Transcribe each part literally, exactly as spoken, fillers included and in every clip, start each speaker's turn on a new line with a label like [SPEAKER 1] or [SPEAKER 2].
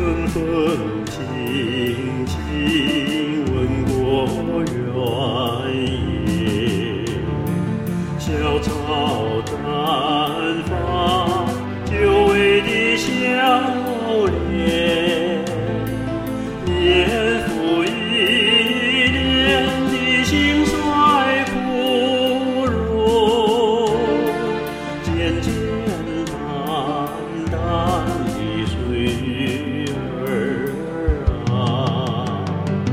[SPEAKER 1] 风轻轻吻过原野，小草绽放久违的笑脸，年复一年的兴衰枯荣，渐渐淡淡的岁月儿啊，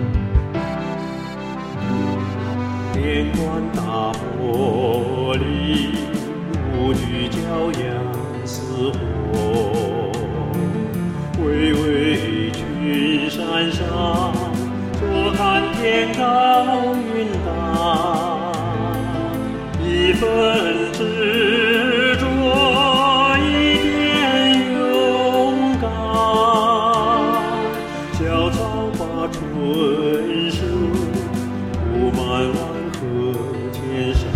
[SPEAKER 1] 天关大玻璃，舞女骄阳似火，巍巍群山上，坐看天高云淡，一份执着，一点勇敢，小草把春生布满万壑千山。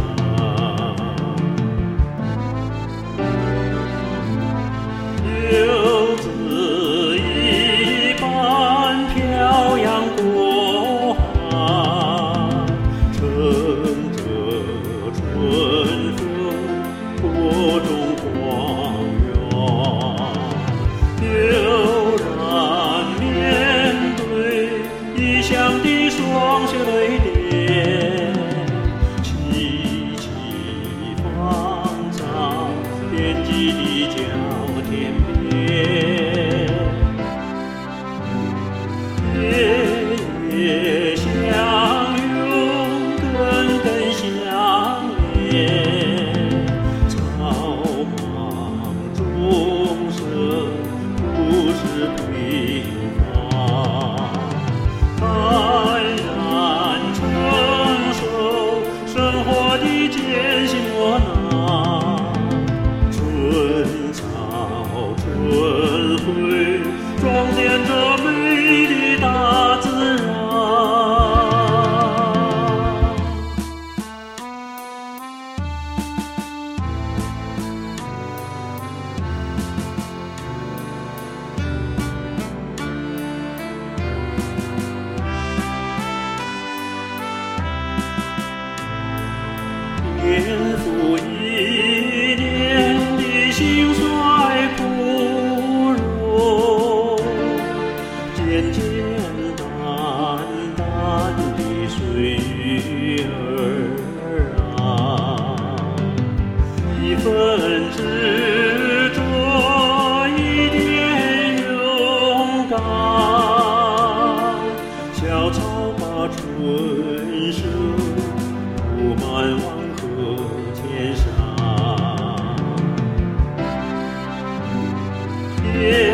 [SPEAKER 1] 游子一般漂洋过海，乘着春风播种荒原，悠然面对异乡的霜雪泪点，凄凄芳草遍及的叫天边，夜夜相拥，根根相连，草莽众生不是平凡，坦然承受生活的艰辛磨难，春草春晖，装点着美丽大自然。年复一年的兴衰枯荣，渐渐淡淡的岁月儿啊，一份执着，一点勇敢，小草把春生布满万壑千山。